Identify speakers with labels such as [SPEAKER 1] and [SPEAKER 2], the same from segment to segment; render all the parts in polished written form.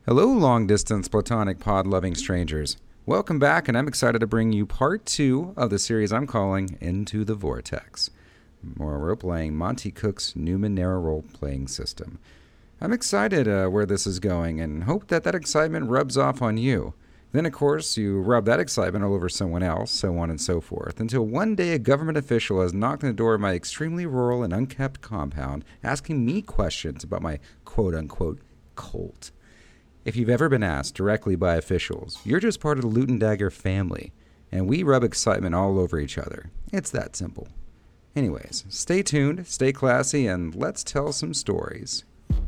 [SPEAKER 1] Hello, long-distance platonic pod-loving strangers. Welcome back, and I'm excited to bring you part 2 of the series I'm calling Into the Vortex. More role-playing Monty Cook's Numenera role-playing system. I'm excited where this is going and hope that excitement rubs off on you. Then, of course, you rub that excitement all over someone else, so on and so forth, until one day a government official has knocked on the door of my extremely rural and unkept compound, asking me questions about my quote-unquote cult. If you've ever been asked directly by officials, you're just part of the Loot and Dagger family, and we rub excitement all over each other. It's that simple. Anyways, stay tuned, stay classy, and let's tell some stories.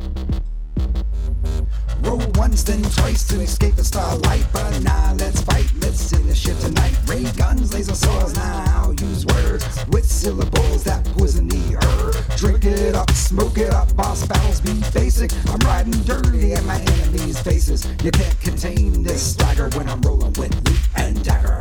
[SPEAKER 2] Roll once, then twice to escape the starlight. But now let's fight, let's see the shit tonight. Ray guns, laser swords, now I'll use words with syllables that poison the earth. Drink it up, smoke it up, boss battles be basic. I'm riding dirty at my enemies' faces. You can't contain this stagger when I'm rolling with Loot and Dagger.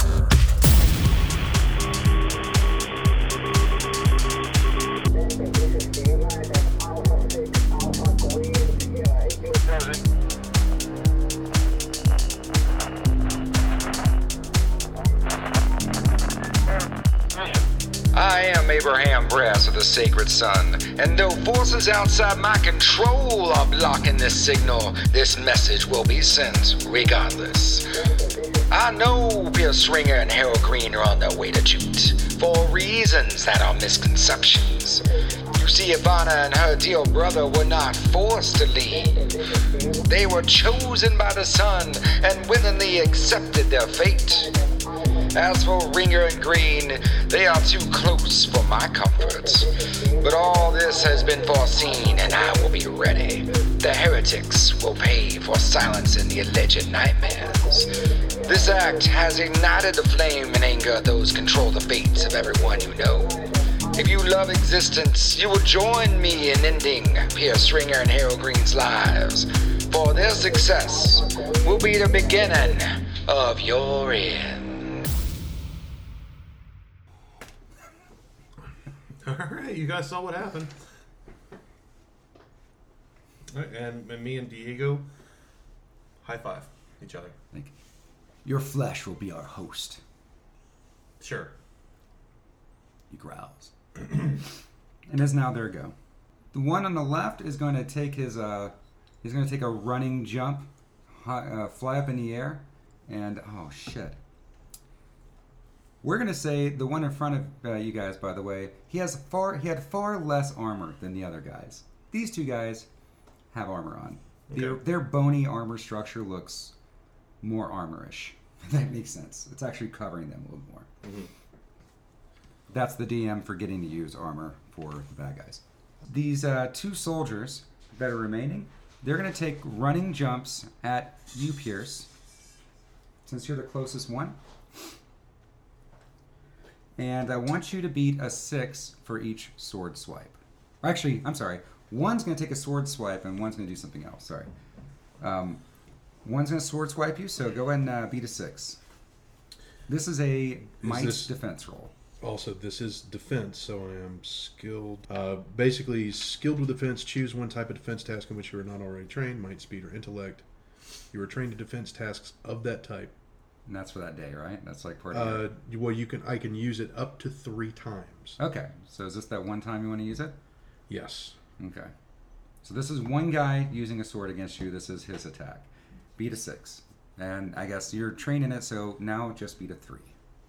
[SPEAKER 3] I am Abraham Brass of the Sacred Sun, and though forces outside my control are blocking this signal, this message will be sent regardless. I know Pierce Ringer and Harold Green are on their way to Jute, for reasons that are misconceptions. You see, Ivana and her dear brother were not forced to leave. They were chosen by the sun and willingly accepted their fate. As for Ringer and Green, they are too close for my comfort. But all this has been foreseen, and I will be ready. The heretics will pay for silencing the alleged nightmares. This act has ignited the flame and anger those control the fates of everyone you know. If you love existence, you will join me in ending Pierce Ringer and Harold Green's lives. For their success will be the beginning of your end.
[SPEAKER 4] Alright, you guys saw what happened. Alright, and me and Diego high five each other.
[SPEAKER 2] Thank you. Your flesh will be our host.
[SPEAKER 4] Sure.
[SPEAKER 2] He growls.
[SPEAKER 1] And as now there go. The one on the left is going to take his he's going to take a running jump, fly up in the air, and oh shit. We're going to say the one in front of you guys, by the way, he had far less armor than the other guys. These two guys have armor on.
[SPEAKER 4] Okay.
[SPEAKER 1] Their bony armor structure looks more armorish. If that makes sense. It's actually covering them a little more.
[SPEAKER 4] Mm-hmm.
[SPEAKER 1] That's the DM forgetting to use armor for the bad guys. These two soldiers that are remaining, they're going to take running jumps at you, Pierce, since you're the closest one. And I want you to beat a 6 for each sword swipe. Actually, I'm sorry. One's going to take a sword swipe and one's going to do something else. Sorry. One's going to sword swipe you, so go ahead and beat a 6. This is a might defense roll.
[SPEAKER 5] Also, this is defense, so I am skilled. Basically, skilled with defense, choose one type of defense task in which you are not already trained, might, speed, or intellect. You are trained to defense tasks of that type.
[SPEAKER 1] And that's for that day, right? That's like part of it.
[SPEAKER 5] Well, I can use it up to 3 times.
[SPEAKER 1] Okay, so is this that one time you want to use it?
[SPEAKER 5] Yes.
[SPEAKER 1] Okay. So this is one guy using a sword against you. This is his attack. Beat a 6. And I guess you're training it, so now just beat a 3.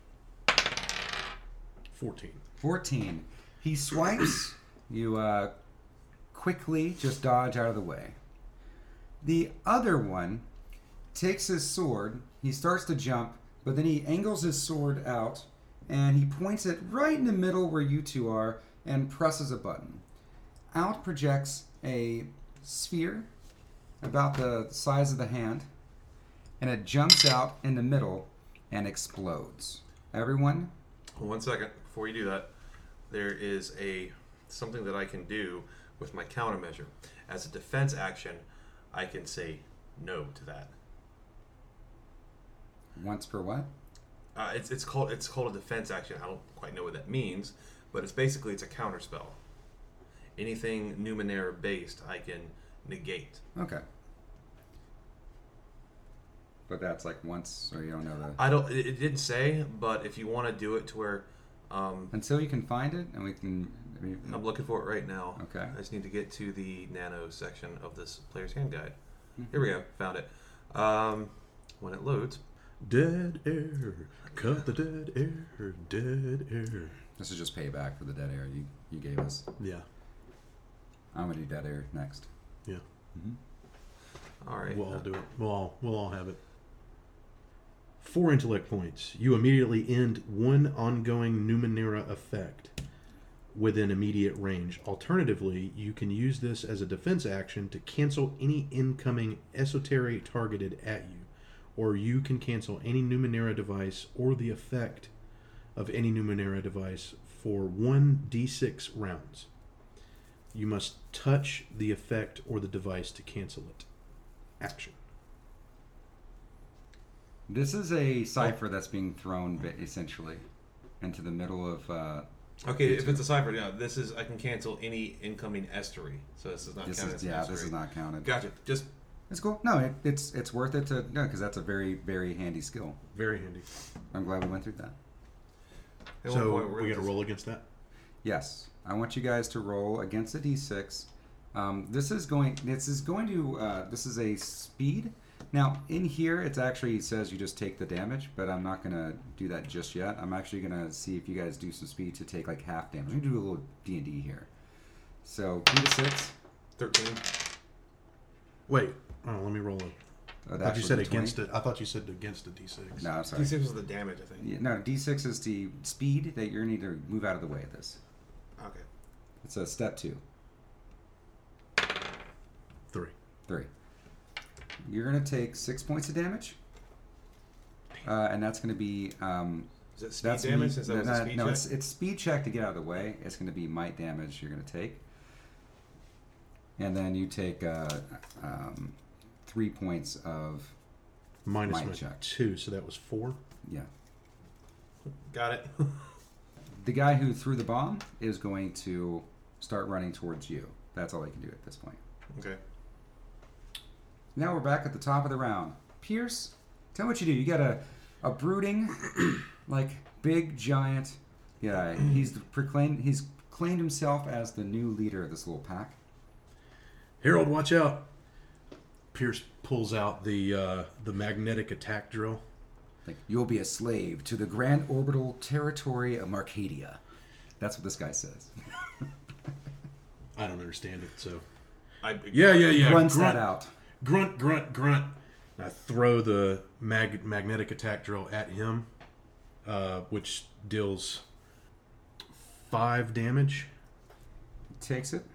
[SPEAKER 1] 14. He swipes. You quickly just dodge out of the way. The other one takes his sword. He starts to jump, but then he angles his sword out, and he points it right in the middle where you two are, and presses a button. Out projects a sphere about the size of the hand, and it jumps out in the middle and explodes. Everyone?
[SPEAKER 4] 1 second. Before you do that, there is something that I can do with my countermeasure. As a defense action, I can say no to that.
[SPEAKER 1] Once per what?
[SPEAKER 4] It's called a defense action. I don't quite know what that means, but it's a counter spell. Anything Numenera based, I can negate.
[SPEAKER 1] Okay. But that's like once, or you don't know the...
[SPEAKER 4] I don't. It didn't say, but if you want to do it to where,
[SPEAKER 1] Until you can find it, and we can...
[SPEAKER 4] I'm looking for it right now.
[SPEAKER 1] Okay.
[SPEAKER 4] I just need to get to the nano section of this player's hand guide. Here we go. Found it. When it loads.
[SPEAKER 5] Dead air. Cut the dead air. Dead air.
[SPEAKER 1] This is just payback for the dead air you gave us.
[SPEAKER 5] Yeah.
[SPEAKER 1] I'm going to do dead air next.
[SPEAKER 5] Yeah.
[SPEAKER 4] All right.
[SPEAKER 5] We'll all do it. We'll all have it. 4 intellect points. You immediately end one ongoing Numenera effect within immediate range. Alternatively, you can use this as a defense action to cancel any incoming esoteric targeted at you, or you can cancel any Numenera device or the effect of any Numenera device for 1d6 rounds. You must touch the effect or the device to cancel it. Action.
[SPEAKER 1] This is a cipher that's being thrown essentially into the middle of...
[SPEAKER 4] Okay, if it's a cipher, yeah, this is I can cancel any incoming estuary, so this is not counted as an estuary.
[SPEAKER 1] This is not counted.
[SPEAKER 4] Gotcha. Just
[SPEAKER 1] It's cool. No, it's worth it to no, because that's a very, very handy skill.
[SPEAKER 5] Very handy.
[SPEAKER 1] I'm glad we went through that.
[SPEAKER 4] at one
[SPEAKER 5] So
[SPEAKER 4] point we're
[SPEAKER 5] we got to
[SPEAKER 4] just-
[SPEAKER 5] roll against that.
[SPEAKER 1] Yes, I want you guys to roll against a d6. This is a speed. Now in here, it actually says you just take the damage, but I'm not gonna do that just yet. I'm actually gonna see if you guys do some speed to take like half damage. We can do a little D&D here. So d6.
[SPEAKER 4] 13.
[SPEAKER 5] Wait. Oh, let me roll it. I thought you said against it. I thought you said against a d6.
[SPEAKER 1] No, I'm sorry.
[SPEAKER 4] D6 was the damage, I think.
[SPEAKER 1] Yeah, no, d6 is the speed that you're going to need to move out of the way of this.
[SPEAKER 4] Okay.
[SPEAKER 1] It's a step 2.
[SPEAKER 5] 3.
[SPEAKER 1] 3. You're going to take 6 points of damage. And that's going to be...
[SPEAKER 4] Is it speed damage? Since that was a speed
[SPEAKER 1] no,
[SPEAKER 4] check?
[SPEAKER 1] it's speed check to get out of the way. It's going to be might damage you're going to take. And then you take 3 points of...
[SPEAKER 5] Minus
[SPEAKER 1] Might
[SPEAKER 5] my
[SPEAKER 1] check.
[SPEAKER 5] 2, so that was 4.
[SPEAKER 1] Yeah.
[SPEAKER 4] Got it.
[SPEAKER 1] The guy who threw the bomb is going to start running towards you. That's all he can do at this point.
[SPEAKER 4] Okay.
[SPEAKER 1] Now we're back at the top of the round. Pierce, tell me what you do. You got a brooding, like big giant guy. He's claimed himself as the new leader of this little pack.
[SPEAKER 5] Harold, watch out! Pierce pulls out the magnetic attack drill.
[SPEAKER 1] Like, you'll be a slave to the grand orbital territory of Marcadia. That's what this guy says.
[SPEAKER 5] I don't understand it, so
[SPEAKER 1] Yeah. Runs
[SPEAKER 5] grunt,
[SPEAKER 1] that out.
[SPEAKER 5] Grunt. And I throw the magnetic attack drill at him, which deals 5 damage.
[SPEAKER 1] Takes it.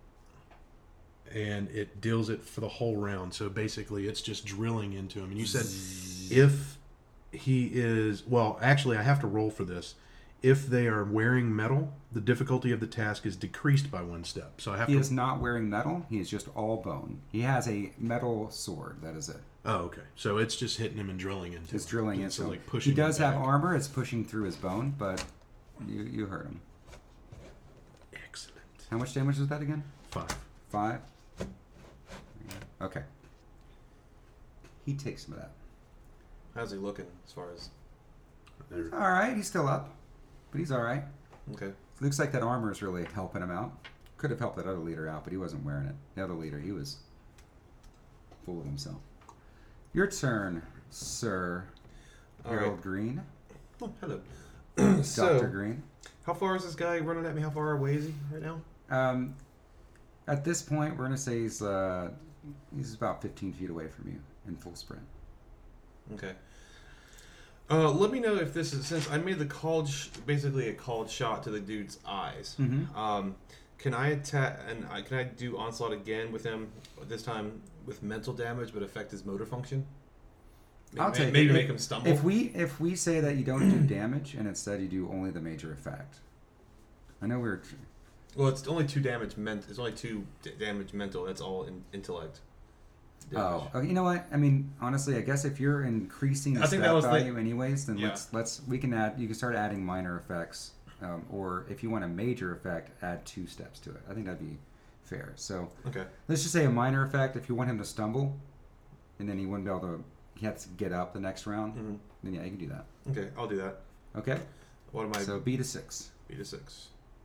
[SPEAKER 5] And it deals it for the whole round. So basically, it's just drilling into him. And you said if he is... Well, actually, I have to roll for this. If they are wearing metal, the difficulty of the task is decreased by 1 step. So I have
[SPEAKER 1] He
[SPEAKER 5] to...
[SPEAKER 1] is not wearing metal. He is just all bone. He has a metal sword. That is it.
[SPEAKER 5] Oh, okay. So it's just hitting him and drilling into
[SPEAKER 1] It's
[SPEAKER 5] him.
[SPEAKER 1] drilling
[SPEAKER 5] So,
[SPEAKER 1] into him.
[SPEAKER 5] like, pushing
[SPEAKER 1] He does
[SPEAKER 5] him
[SPEAKER 1] have
[SPEAKER 5] back.
[SPEAKER 1] armor. It's pushing through his bone, but you hurt him.
[SPEAKER 5] Excellent.
[SPEAKER 1] How much damage was that again?
[SPEAKER 5] 5.
[SPEAKER 1] 5? Okay. He takes some of that.
[SPEAKER 4] How's he looking as far as...
[SPEAKER 5] There.
[SPEAKER 1] All right. He's still up, but he's all right.
[SPEAKER 4] Okay.
[SPEAKER 1] Looks like that armor is really helping him out. Could have helped that other leader out, but he wasn't wearing it. The other leader, he was full of himself. Your turn, Sir
[SPEAKER 4] All
[SPEAKER 1] Harold
[SPEAKER 4] right.
[SPEAKER 1] Green.
[SPEAKER 4] Oh, hello.
[SPEAKER 1] Dr. Green.
[SPEAKER 4] How far is this guy running at me? How far away is he right now?
[SPEAKER 1] At this point, we're going to say he's about 15 feet away from you in full sprint.
[SPEAKER 4] Okay. Let me know if this is, since I made the basically a called shot to the dude's eyes.
[SPEAKER 1] Mm-hmm.
[SPEAKER 4] Can I attack and can I do onslaught again with him this time with mental damage, but affect his motor function?
[SPEAKER 1] I'll take
[SPEAKER 4] maybe
[SPEAKER 1] it.
[SPEAKER 4] make him stumble.
[SPEAKER 1] If we say that you don't do damage and instead you do only the major effect. I know we're...
[SPEAKER 4] Well, it's only 2 damage. It's only 2 damage mental. That's all in intellect. Damage.
[SPEAKER 1] Oh, you know what? I mean, honestly, I guess if you're increasing the
[SPEAKER 4] I think that
[SPEAKER 1] stat
[SPEAKER 4] was
[SPEAKER 1] value anyways, then
[SPEAKER 4] Yeah.
[SPEAKER 1] we can start adding minor effects, or if you want a major effect, add 2 steps to it. I think that'd be fair. So
[SPEAKER 4] Okay.
[SPEAKER 1] let's just say a minor effect. If you want him to stumble, and then he wouldn't be able to he has to get up the next round, then yeah, you can do that.
[SPEAKER 4] Okay, I'll do that.
[SPEAKER 1] Okay.
[SPEAKER 4] What am I?
[SPEAKER 1] So beat a 6.
[SPEAKER 4] Beat a 6.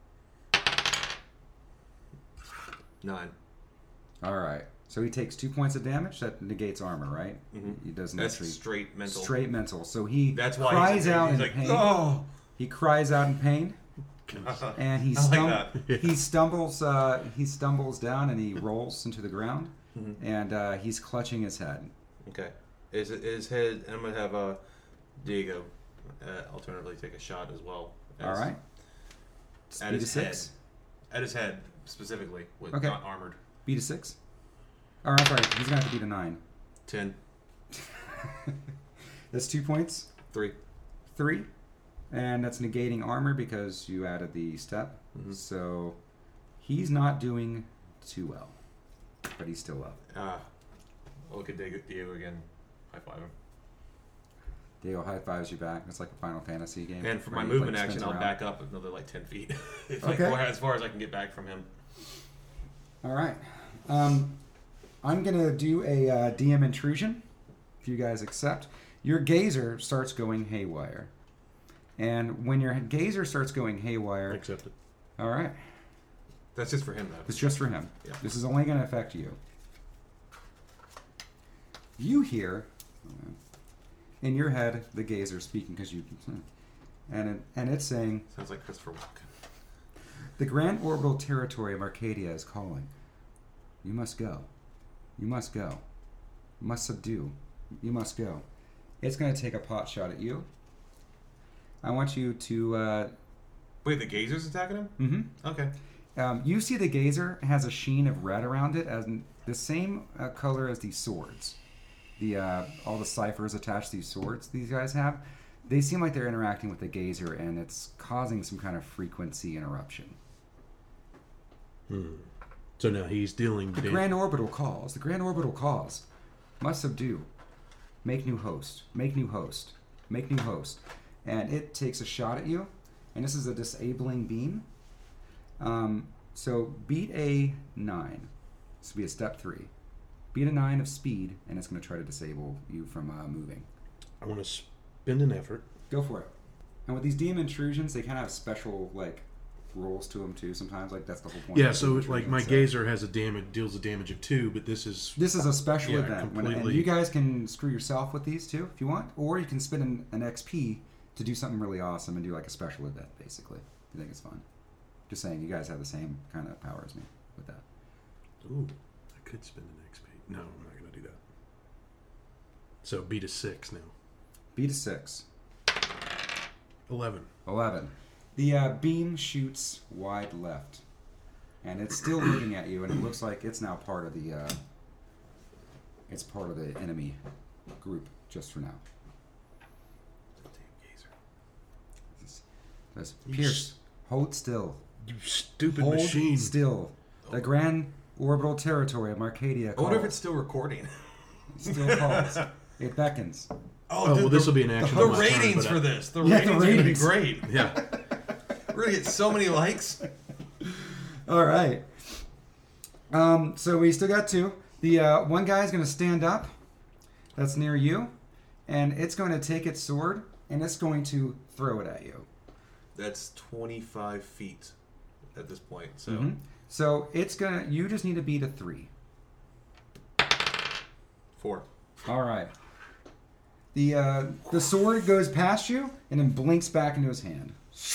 [SPEAKER 4] 9.
[SPEAKER 1] All right. So he takes 2 points of damage. That negates armor, right? He doesn't
[SPEAKER 4] That's
[SPEAKER 1] actually
[SPEAKER 4] straight mental.
[SPEAKER 1] Straight mental. So he
[SPEAKER 4] That's why
[SPEAKER 1] cries
[SPEAKER 4] he's
[SPEAKER 1] out in
[SPEAKER 4] like,
[SPEAKER 1] pain.
[SPEAKER 4] oh.
[SPEAKER 1] He cries out in pain, and he he stumbles. He stumbles down and he rolls into the ground, and he's clutching his head.
[SPEAKER 4] Okay. Is his head? And I'm gonna have Diego alternatively take a shot as well.
[SPEAKER 1] All right.
[SPEAKER 4] At
[SPEAKER 1] Beat
[SPEAKER 4] his
[SPEAKER 1] a
[SPEAKER 4] head.
[SPEAKER 1] 6.
[SPEAKER 4] At his head specifically, with
[SPEAKER 1] Okay.
[SPEAKER 4] not armored.
[SPEAKER 1] Beat a 6. All right. Sorry. He's gonna have to beat a 9.
[SPEAKER 4] 10.
[SPEAKER 1] That's 2 points.
[SPEAKER 4] 3.
[SPEAKER 1] 3. And that's negating armor because you added the step. So he's not doing too well, but he's still up.
[SPEAKER 4] I'll look at Diego again. High five him.
[SPEAKER 1] Diego high fives you back. It's like a Final Fantasy game.
[SPEAKER 4] And for
[SPEAKER 1] where
[SPEAKER 4] my
[SPEAKER 1] he,
[SPEAKER 4] movement
[SPEAKER 1] like,
[SPEAKER 4] action,
[SPEAKER 1] spins
[SPEAKER 4] I'll
[SPEAKER 1] around.
[SPEAKER 4] back up another like 10 feet.
[SPEAKER 1] Okay.
[SPEAKER 4] As far as I can get back from him.
[SPEAKER 1] All right. I'm going to do a DM intrusion, if you guys accept. Your gazer starts going haywire. And when your gazer starts going haywire...
[SPEAKER 5] Accept it.
[SPEAKER 1] All right.
[SPEAKER 4] That's just for him, though.
[SPEAKER 1] It's just for him.
[SPEAKER 4] Yeah.
[SPEAKER 1] This is only going to affect you. You hear, in your head, the gazer speaking because you... And it's saying...
[SPEAKER 4] Sounds like Christopher Walken.
[SPEAKER 1] The grand orbital territory of Arcadia is calling. You must go. You must go. You must subdue. You must go. It's going to take a pot shot at you. I want you to...
[SPEAKER 4] Wait, the gazer's attacking him?
[SPEAKER 1] Mm-hmm.
[SPEAKER 4] Okay.
[SPEAKER 1] You see the gazer has a sheen of red around it, as the same color as these swords. All the ciphers attached to these swords these guys have. They seem like they're interacting with the gazer, and it's causing some kind of frequency interruption.
[SPEAKER 5] So now he's dealing
[SPEAKER 1] The grand orbital calls. The grand orbital calls. Must subdue. Make new host. Make new host. Make new host. And it takes a shot at you. And this is a disabling beam. So beat a 9. This will be a step 3. Beat a 9 of speed, and it's going to try to disable you from moving.
[SPEAKER 5] I want to spend an effort.
[SPEAKER 1] Go for it. And with these DM intrusions, they kind of have special, rules to them, too, sometimes. That's the whole point.
[SPEAKER 5] Yeah,
[SPEAKER 1] of
[SPEAKER 5] so
[SPEAKER 1] intrusions,
[SPEAKER 5] my gazer has deals a damage of 2, but this is
[SPEAKER 1] a special
[SPEAKER 5] Yeah,
[SPEAKER 1] event. And
[SPEAKER 5] completely.
[SPEAKER 1] you guys can screw yourself with these, too, if you want. Or you can spend an XP to do something really awesome and do, a special event, basically. If you think it's fun. Just saying, you guys have the same kind of power as me with that.
[SPEAKER 5] Ooh, I could spend an XP. No, I'm not going to do that. So beat a 6 now.
[SPEAKER 1] Beat a 6.
[SPEAKER 5] 11.
[SPEAKER 1] 11. The beam shoots wide left. And it's still looking at you, and it looks like it's now part of the... it's part of the enemy group, just for now. Says, Pierce, hold still.
[SPEAKER 5] You stupid
[SPEAKER 1] Hold
[SPEAKER 5] machine.
[SPEAKER 1] still. The grand orbital territory of Arcadia
[SPEAKER 4] I
[SPEAKER 1] calls.
[SPEAKER 4] wonder if it's still recording.
[SPEAKER 1] It still calls. It beckons.
[SPEAKER 5] Oh, well, this will be an action.
[SPEAKER 4] The
[SPEAKER 5] on my turn,
[SPEAKER 4] ratings
[SPEAKER 5] but
[SPEAKER 4] for this. The
[SPEAKER 1] Yeah,
[SPEAKER 4] ratings
[SPEAKER 1] the
[SPEAKER 4] are going to be
[SPEAKER 1] ratings.
[SPEAKER 4] great.
[SPEAKER 5] Yeah.
[SPEAKER 4] We're going to get so many likes.
[SPEAKER 1] All right. So we still got 2. The one guy's going to stand up. That's near you. And it's going to take its sword, and it's going to throw it at you.
[SPEAKER 4] That's 25 feet at this point. So
[SPEAKER 1] Mhm. So it's going to... You just need to beat a 3.
[SPEAKER 4] 4.
[SPEAKER 1] All right. The sword goes past you and then blinks back into his hand.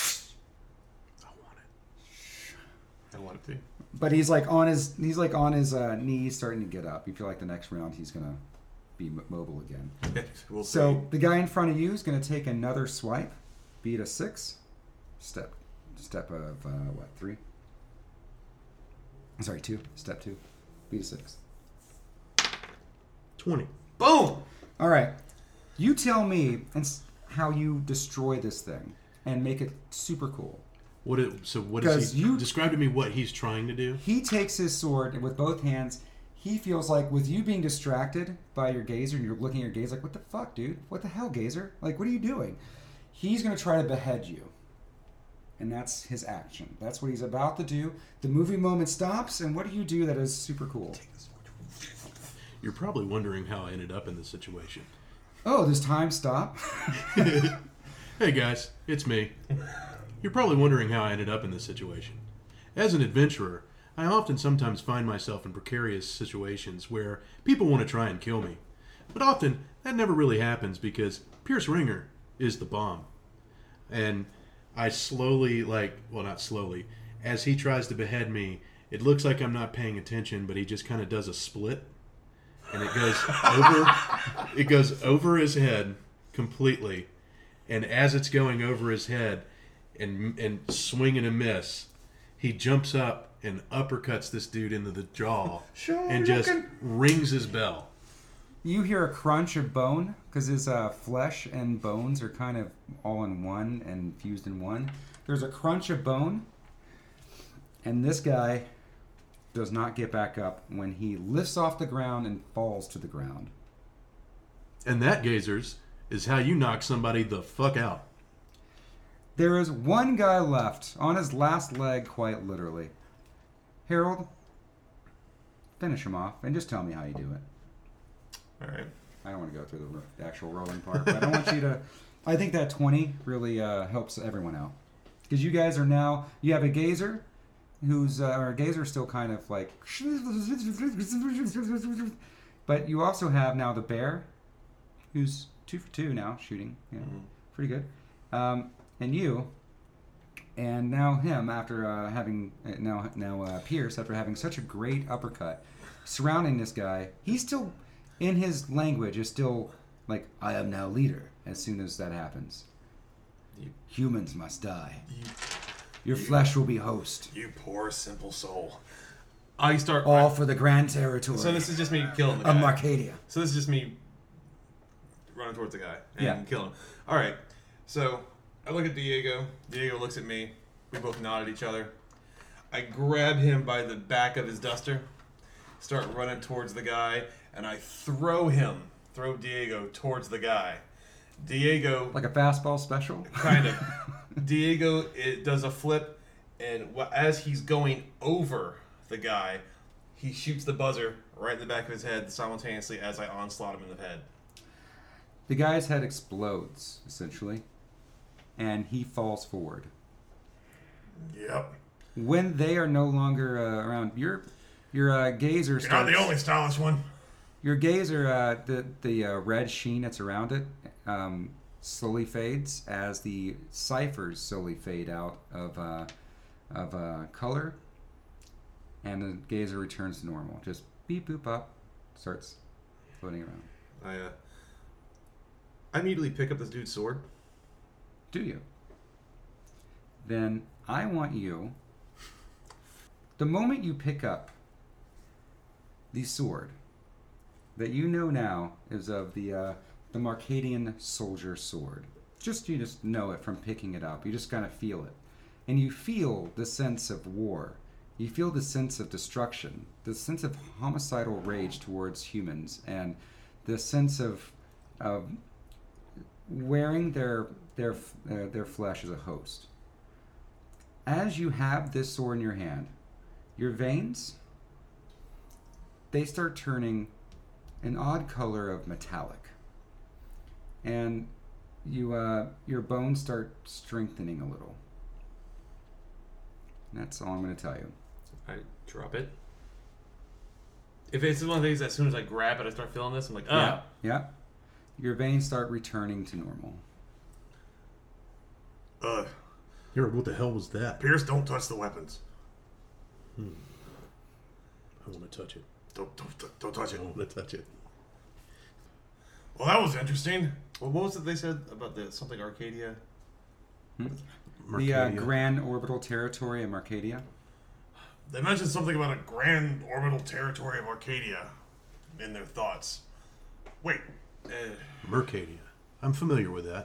[SPEAKER 4] I want it to.
[SPEAKER 1] But he's on his knees, starting to get up. You feel like the next round he's gonna be mobile again.
[SPEAKER 4] We'll
[SPEAKER 1] So
[SPEAKER 4] see.
[SPEAKER 1] the guy in front of you is gonna take another swipe. Beat a 6. Step of 3. Sorry, 2. Step 2. Beat a 6.
[SPEAKER 5] 20.
[SPEAKER 4] Boom!
[SPEAKER 1] All right. You tell me how you destroy this thing and make it super cool.
[SPEAKER 5] What is
[SPEAKER 1] Because
[SPEAKER 5] he...
[SPEAKER 1] you-
[SPEAKER 5] Describe to me what he's trying to do.
[SPEAKER 1] He takes his sword and with both hands. He feels like with you being distracted by your gazer and you're looking at your gaze like, what the fuck, dude? What the hell, gazer? What are you doing? He's going to try to behead you. And that's his action. That's what he's about to do. The movie moment stops, and what do you do that is super cool?
[SPEAKER 5] You're probably wondering how I ended up in this situation.
[SPEAKER 1] Oh, does time stop?
[SPEAKER 5] Hey guys, it's me. You're probably wondering how I ended up in this situation. As an adventurer, I often sometimes find myself in precarious situations where people want to try and kill me. But often, that never really happens because Pierce Ringer is the bomb. And I slowly, not slowly, as he tries to behead me, it looks like I'm not paying attention, but he just kind of does a split. And it goes over his head completely. And as it's going over his head and swing and a miss, he jumps up and uppercuts this dude into the jaw and just rings his bell.
[SPEAKER 1] You hear a crunch of bone because his flesh and bones are kind of all in one and fused in one. There's a crunch of bone, and this guy does not get back up when he lifts off the ground and falls to the ground.
[SPEAKER 5] And that, Gazers, is how you knock somebody the fuck out.
[SPEAKER 1] There is one guy left on his last leg, quite literally. Harold, finish him off and just tell me how you do it.
[SPEAKER 4] All right.
[SPEAKER 1] I don't want to go through the actual rolling part, but I don't want you to... I think that 20 really helps everyone out. Because you guys are now... You have a Gazer, who's... or Gazer's still kind of like... But you also have now the bear, who's 2 for 2 now, shooting. Yeah, pretty good. And you... And now him, after having... Now Pierce, after having such a great uppercut, surrounding this guy, he's still... In his language, is still like, I am now leader, as soon as that happens. Humans must die. Your flesh will be host.
[SPEAKER 4] You poor, simple soul. I start...
[SPEAKER 1] All for the grand territory
[SPEAKER 4] So this is just me killing the
[SPEAKER 1] of
[SPEAKER 4] guy.
[SPEAKER 1] Marcadia.
[SPEAKER 4] So this is just me running towards the guy and killing him. All right. So I look at Diego. Diego looks at me. We both nod at each other. I grab him by the back of his duster, start running towards the guy, and I throw Diego towards the guy. Diego...
[SPEAKER 1] Like a fastball special?
[SPEAKER 4] Kind of. Diego does a flip, and as he's going over the guy, he shoots the buzzer right in the back of his head simultaneously as I onslaught him in the head.
[SPEAKER 1] The guy's head explodes, essentially, and he falls forward.
[SPEAKER 4] Yep.
[SPEAKER 1] When they are no longer around, your gazer starts...
[SPEAKER 4] You're not the only stylish one.
[SPEAKER 1] Your gazer, the red sheen that's around it, slowly fades as the ciphers slowly fade out of color, and the gazer returns to normal. Just beep boop up, starts floating around.
[SPEAKER 4] I immediately pick up this dude's sword.
[SPEAKER 1] Do you? Then I want you, the moment you pick up the sword that you know now is of the Marcadian soldier sword. You just know it from picking it up. You just kind of feel it. And you feel the sense of war. You feel the sense of destruction, the sense of homicidal rage towards humans, and the sense of wearing their flesh as a host. As you have this sword in your hand, your veins, they start turning an odd color of metallic, and your bones start strengthening a little. And that's all I'm going to tell you.
[SPEAKER 4] I drop it. If it's one of these, as soon as I grab it, I start feeling this. I'm like, ah.
[SPEAKER 1] Yeah. Your veins start returning to normal.
[SPEAKER 5] Harold, what the hell was that?
[SPEAKER 4] Pierce, don't touch the weapons.
[SPEAKER 5] I want to touch it.
[SPEAKER 4] Don't touch it.
[SPEAKER 5] I want to touch it.
[SPEAKER 4] Well, that was interesting. Well, what was it they said about something Arcadia?
[SPEAKER 1] The grand orbital territory of Marcadia.
[SPEAKER 4] They mentioned something about a grand orbital territory of Arcadia in their thoughts. Wait.
[SPEAKER 5] Mercadia. I'm familiar with that.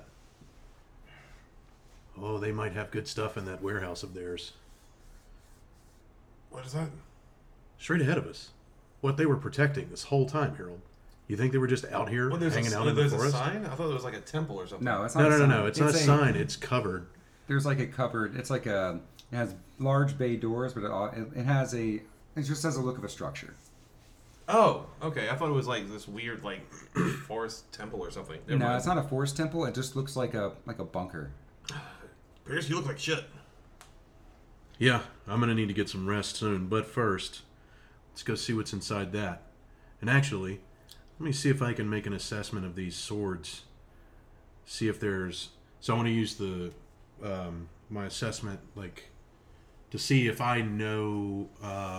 [SPEAKER 5] Oh, they might have good stuff in that warehouse of theirs.
[SPEAKER 4] What is that?
[SPEAKER 5] Straight ahead of us. What they were protecting this whole time, Harold. You think they were just out here hanging out in the forest?
[SPEAKER 4] There's a sign? I thought it was like a temple or something.
[SPEAKER 1] No, it's not.
[SPEAKER 5] No. It's not a sign. It's covered.
[SPEAKER 1] There's like a covered. It's like it has large bay doors, but it just has a look of a structure.
[SPEAKER 4] Oh, okay. I thought it was like this weird, like, forest temple or something. Never
[SPEAKER 1] No,
[SPEAKER 4] mind.
[SPEAKER 1] it's not a forest temple. It just looks like a bunker.
[SPEAKER 4] Pierce, you look like shit.
[SPEAKER 5] Yeah, I'm going to need to get some rest soon. But first, let's go see what's inside that. And actually, let me see if I can make an assessment of these swords. See if there's... So I want to use the my assessment, like, to see if I know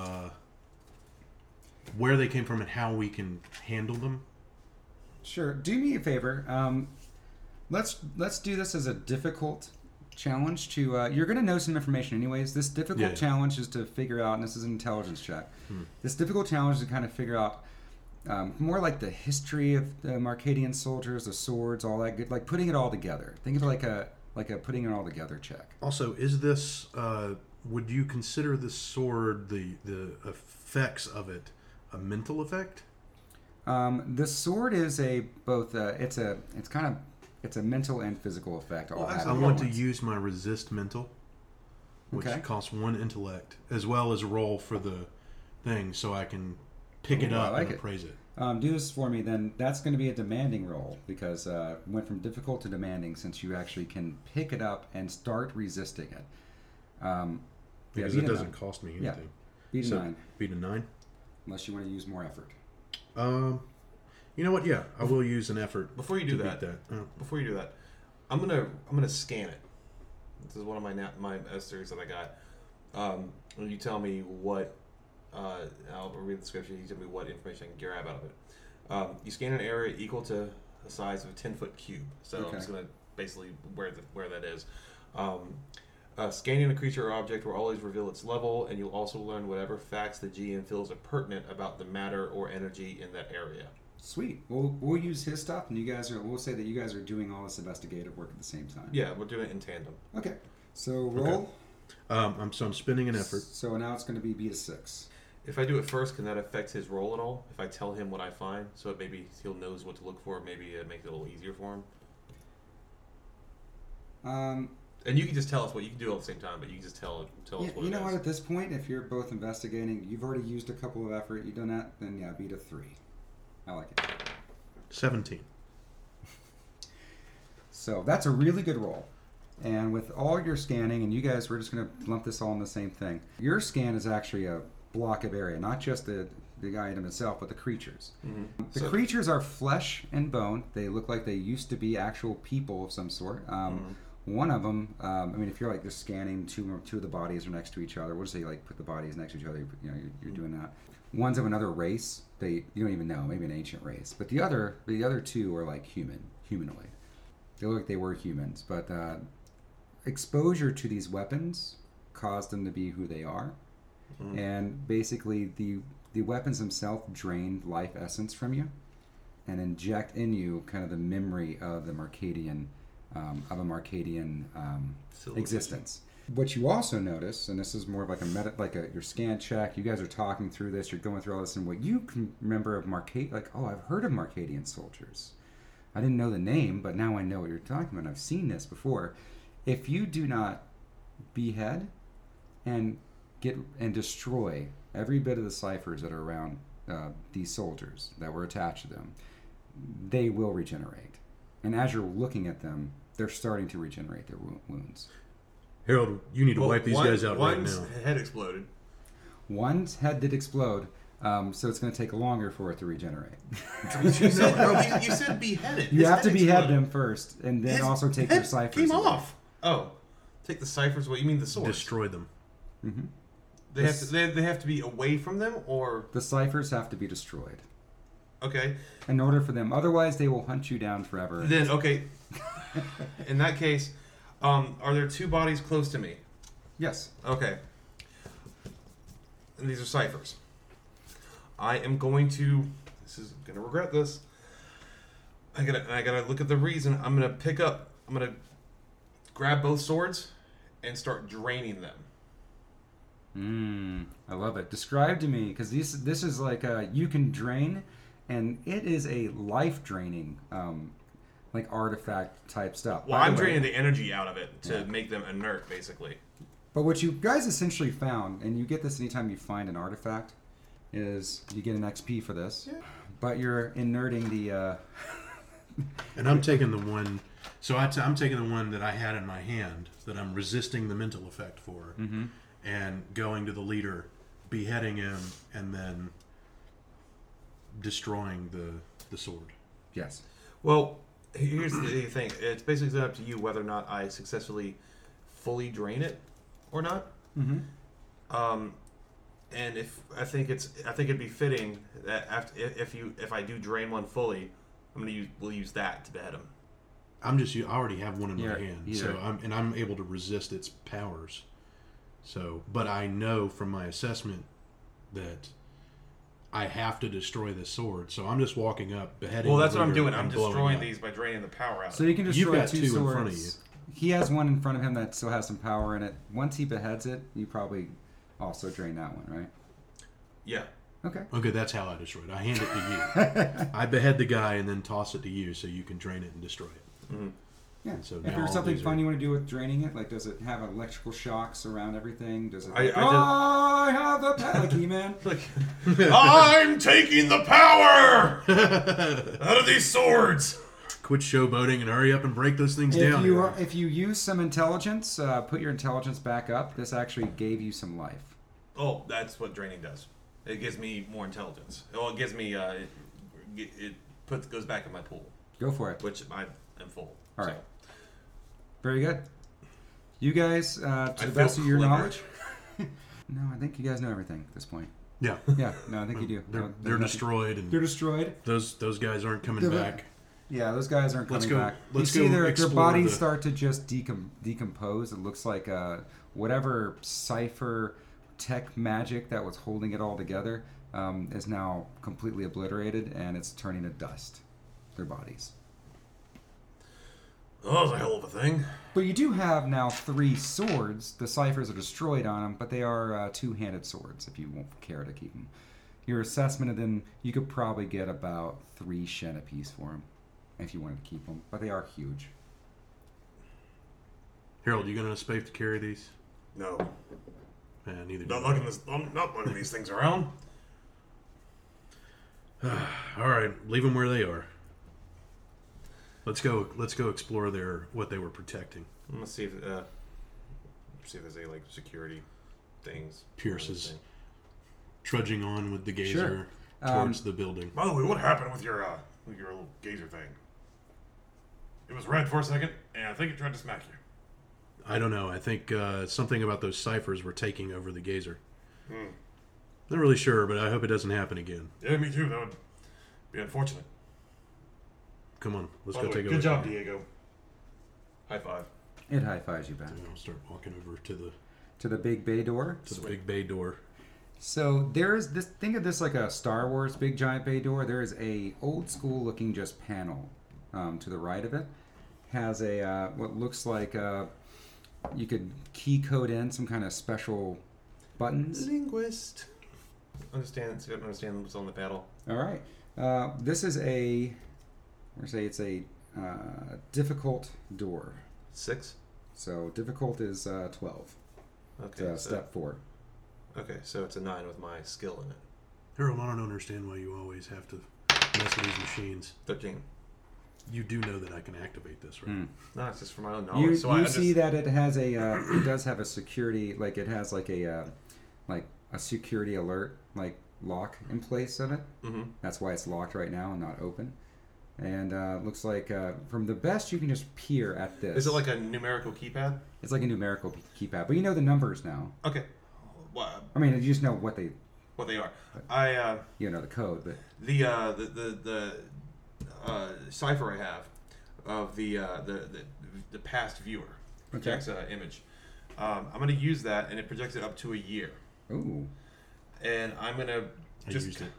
[SPEAKER 5] where they came from and how we can handle them.
[SPEAKER 1] Sure. Do me a favor. Let's do this as a difficult challenge to you're going to know some information anyways. This difficult challenge is to figure out, and this is an intelligence check. This difficult challenge is to kind of figure out more like the history of the Marcadian soldiers, the swords, all that good, like putting it all together. Think of it like a putting it all together check.
[SPEAKER 5] Also, is this would you consider the sword, the effects of it, a mental effect?
[SPEAKER 1] The sword is it's a mental and physical effect. All
[SPEAKER 5] I want to use my resist mental, which costs 1 intellect, as well as roll for the thing, so I can pick it up and appraise it.
[SPEAKER 1] Do this for me, then. That's going to be a demanding roll, because it went from difficult to demanding, since you actually can pick it up and start resisting it.
[SPEAKER 5] Because it doesn't cost me anything.
[SPEAKER 1] Yeah. Beat a 9.
[SPEAKER 5] Beat a 9?
[SPEAKER 1] Unless you want to use more effort.
[SPEAKER 5] You know what? Yeah, I will use an effort.
[SPEAKER 4] Before you do that, I'm gonna scan it. This is one of my Esters that I got. And you tell me what. I'll read the description. You tell me what information I can grab out of it. You scan an area equal to the size of a 10-foot cube. So I'm just gonna basically where that is. Scanning a creature or object will always reveal its level, and you'll also learn whatever facts the GM feels are pertinent about the matter or energy in that area.
[SPEAKER 1] Sweet. We'll use his stuff, and we'll say that you guys are doing all this investigative work at the same time.
[SPEAKER 4] Yeah, we're doing it in tandem.
[SPEAKER 1] Okay. So roll.
[SPEAKER 5] Okay. I'm spending an effort.
[SPEAKER 1] So now it's going to be beat a 6.
[SPEAKER 4] If I do it first, can that affect his roll at all? If I tell him what I find, so maybe he'll knows what to look for, maybe it makes it a little easier for him. And you can just tell us what you can do all at the same time, but you can just tell us what it is.
[SPEAKER 1] You know what? At this point, if you're both investigating, you've already used a couple of effort. You've done that, then yeah, beat a 3. I like it.
[SPEAKER 5] 17.
[SPEAKER 1] So that's a really good roll. And with all your scanning, and you guys, we're just going to lump this all in the same thing. Your scan is actually a block of area, not just the item itself, but the creatures. Mm-hmm. The creatures are flesh and bone. They look like they used to be actual people of some sort. One of them, if you're like just scanning two of the bodies are next to each other. We'll just say like put the bodies next to each other. You know, you're doing that. One's of another race. You don't even know, maybe an ancient race. But the other two are like humanoid. They look like they were humans, but exposure to these weapons caused them to be who they are. Mm-hmm. And basically, the weapons themselves drain life essence from you and inject in you kind of the memory of the Marcadian, existence. What you also notice, and this is more of like your scan check. You guys are talking through this. You're going through all this, and what you can remember of I've heard of Marcadian soldiers. I didn't know the name, but now I know what you're talking about. I've seen this before. If you do not behead and destroy every bit of the ciphers that are around these soldiers that were attached to them, they will regenerate. And as you're looking at them, they're starting to regenerate their wounds.
[SPEAKER 5] Harold, you need to wipe these guys out right now.
[SPEAKER 4] One's head exploded.
[SPEAKER 1] One's head did explode, so it's going to take longer for it to regenerate.
[SPEAKER 4] you said beheaded.
[SPEAKER 1] You have to behead them first, and then also take their ciphers
[SPEAKER 4] came
[SPEAKER 1] away.
[SPEAKER 4] off. Oh, take the ciphers away. You mean the swords?
[SPEAKER 5] Destroy them.
[SPEAKER 1] Mm-hmm.
[SPEAKER 4] They have to be away from them, or
[SPEAKER 1] the ciphers have to be destroyed.
[SPEAKER 4] Okay.
[SPEAKER 1] In order for them, otherwise they will hunt you down forever.
[SPEAKER 4] Then okay. In that case, are there two bodies close to me?
[SPEAKER 1] Yes.
[SPEAKER 4] Okay. And these are ciphers. I am going to. Gonna regret this. I gotta look at the reason. I'm gonna grab both swords and start draining them.
[SPEAKER 1] I love it. Describe to me, because this is like you can drain, and it is a life draining, like artifact type stuff.
[SPEAKER 4] Well, I'm draining the energy out of it to make them inert, basically.
[SPEAKER 1] But what you guys essentially found, and you get this anytime you find an artifact, is you get an XP for this, but you're inerting the.
[SPEAKER 5] And I'm taking the one. So I'm taking the one that I had in my hand that I'm resisting the mental effect for, and going to the leader, beheading him, and then destroying the sword.
[SPEAKER 1] Yes.
[SPEAKER 4] Well, here's the thing. It's basically up to you whether or not I successfully fully drain it or not. And if I think it'd be fitting that if I do drain one fully, we'll use that to behead him.
[SPEAKER 5] I already have one in my hand, so I'm able to resist its powers. So, but I know from my assessment that I have to destroy this sword. So I'm just walking up, beheading.
[SPEAKER 4] Well, that's what I'm doing.
[SPEAKER 5] and
[SPEAKER 4] I'm
[SPEAKER 5] blowing
[SPEAKER 4] destroying
[SPEAKER 5] up.
[SPEAKER 4] these by draining the power out.
[SPEAKER 1] So you can destroy
[SPEAKER 5] You've got
[SPEAKER 1] two
[SPEAKER 5] two
[SPEAKER 1] swords.
[SPEAKER 5] in front of you.
[SPEAKER 1] He has one in front of him that still has some power in it. Once he beheads it, you probably also drain that one, right?
[SPEAKER 4] Yeah.
[SPEAKER 1] Okay.
[SPEAKER 5] Okay, that's how I destroy it. I hand it to you. I behead the guy and then toss it to you so you can drain it and destroy it.
[SPEAKER 4] Mm-hmm.
[SPEAKER 1] Yeah.
[SPEAKER 5] So
[SPEAKER 1] if
[SPEAKER 5] now
[SPEAKER 1] there's
[SPEAKER 5] all
[SPEAKER 1] something
[SPEAKER 5] these
[SPEAKER 1] fun
[SPEAKER 5] are-
[SPEAKER 1] you want to do with draining it, like does it have electrical shocks around everything? Does it?
[SPEAKER 4] I
[SPEAKER 1] have the power, like He-Man.
[SPEAKER 4] I'm taking the power out of these swords.
[SPEAKER 5] Quit showboating and hurry up and break those things down.
[SPEAKER 1] If you use some intelligence, put your intelligence back up. This actually gave you some life.
[SPEAKER 4] Oh, that's what draining does. It gives me more intelligence. Well, it gives me goes back in my pool,
[SPEAKER 1] Go for it.
[SPEAKER 4] which I am full.
[SPEAKER 1] All
[SPEAKER 4] so.
[SPEAKER 1] right. Very good. You guys, to
[SPEAKER 4] I
[SPEAKER 1] the
[SPEAKER 4] feel
[SPEAKER 1] best of your
[SPEAKER 4] clever.
[SPEAKER 1] knowledge. No, I think you guys know everything at this point.
[SPEAKER 5] Yeah,
[SPEAKER 1] Yeah, no, I think you do.
[SPEAKER 5] they're
[SPEAKER 1] No,
[SPEAKER 5] they're
[SPEAKER 1] nothing-
[SPEAKER 5] destroyed, and
[SPEAKER 1] They're destroyed.
[SPEAKER 5] those guys aren't coming
[SPEAKER 1] They're
[SPEAKER 5] back.
[SPEAKER 1] Yeah, those guys aren't coming back.
[SPEAKER 5] Let's
[SPEAKER 1] you see
[SPEAKER 5] go
[SPEAKER 1] their
[SPEAKER 5] explore
[SPEAKER 1] bodies
[SPEAKER 5] the-
[SPEAKER 1] start to just decompose. It looks like whatever cipher tech magic that was holding it all together is now completely obliterated, and it's turning to dust. Their bodies.
[SPEAKER 4] Oh, that was a hell of a thing.
[SPEAKER 1] But you do have now 3 swords. The ciphers are destroyed on them, but they are two-handed swords if you won't care to keep them. Your assessment of them, you could probably get about 3 shen apiece for them if you wanted to keep them, but they are huge.
[SPEAKER 5] Harold, you got enough space to carry these?
[SPEAKER 4] No,
[SPEAKER 5] Neither.
[SPEAKER 4] not
[SPEAKER 5] do
[SPEAKER 4] lugging this. I'm not lugging these things around.
[SPEAKER 5] I. All right, leave them where they are. Let's go explore what they were protecting.
[SPEAKER 4] I'm gonna see if there's any like security things.
[SPEAKER 5] Pierce is trudging on with the gazer
[SPEAKER 1] Sure.
[SPEAKER 5] towards the building.
[SPEAKER 4] By the way, what happened with your little gazer thing? It was red for a second, and I think it tried to smack you.
[SPEAKER 5] I don't know. I think something about those ciphers were taking over the gazer.
[SPEAKER 4] Hmm.
[SPEAKER 5] Not really sure, but I hope it doesn't happen again.
[SPEAKER 4] Yeah, me too. That would be unfortunate.
[SPEAKER 5] Come on, let's
[SPEAKER 4] By
[SPEAKER 5] go
[SPEAKER 4] the way,
[SPEAKER 5] take a
[SPEAKER 4] good
[SPEAKER 5] look.
[SPEAKER 4] job, Diego. High five.
[SPEAKER 1] It high-fives you back.
[SPEAKER 5] I'll start walking over to
[SPEAKER 1] To the big bay door.
[SPEAKER 5] the big bay door.
[SPEAKER 1] So there is this. Think of this like a Star Wars big giant bay door. There is a old school looking just panel to the right of it. Has a what looks like you could key code in some kind of special buttons.
[SPEAKER 4] Linguist. Understand what's on the paddle.
[SPEAKER 1] All right. This is a. We're say it's a difficult door.
[SPEAKER 4] 6.
[SPEAKER 1] So difficult is 12.
[SPEAKER 4] Okay.
[SPEAKER 1] It's step 4.
[SPEAKER 4] Okay, so it's a 9 with my skill in it.
[SPEAKER 5] Harold, I don't understand why you always have to mess with these machines.
[SPEAKER 4] 13.
[SPEAKER 5] You do know that I can activate this, right?
[SPEAKER 4] No, it's just for my own
[SPEAKER 1] You,
[SPEAKER 4] knowledge. So
[SPEAKER 1] you
[SPEAKER 4] I
[SPEAKER 1] see that it has a it does have a security, like it has like a security alert like lock in place of it.
[SPEAKER 4] Mm-hmm.
[SPEAKER 1] That's why it's locked right now and not open. And looks like from the best you can just peer at this.
[SPEAKER 4] Is it like a numerical keypad?
[SPEAKER 1] It's like a numerical keypad, but you know the numbers now.
[SPEAKER 4] Okay. Well,
[SPEAKER 1] I mean, you just know what they
[SPEAKER 4] are.
[SPEAKER 1] you know the code, but
[SPEAKER 4] The cipher I have of the past viewer projects image. I'm going to use that, and it projects it up to a year.
[SPEAKER 1] ooh,
[SPEAKER 4] And I'm going to
[SPEAKER 5] I
[SPEAKER 4] just
[SPEAKER 5] used it.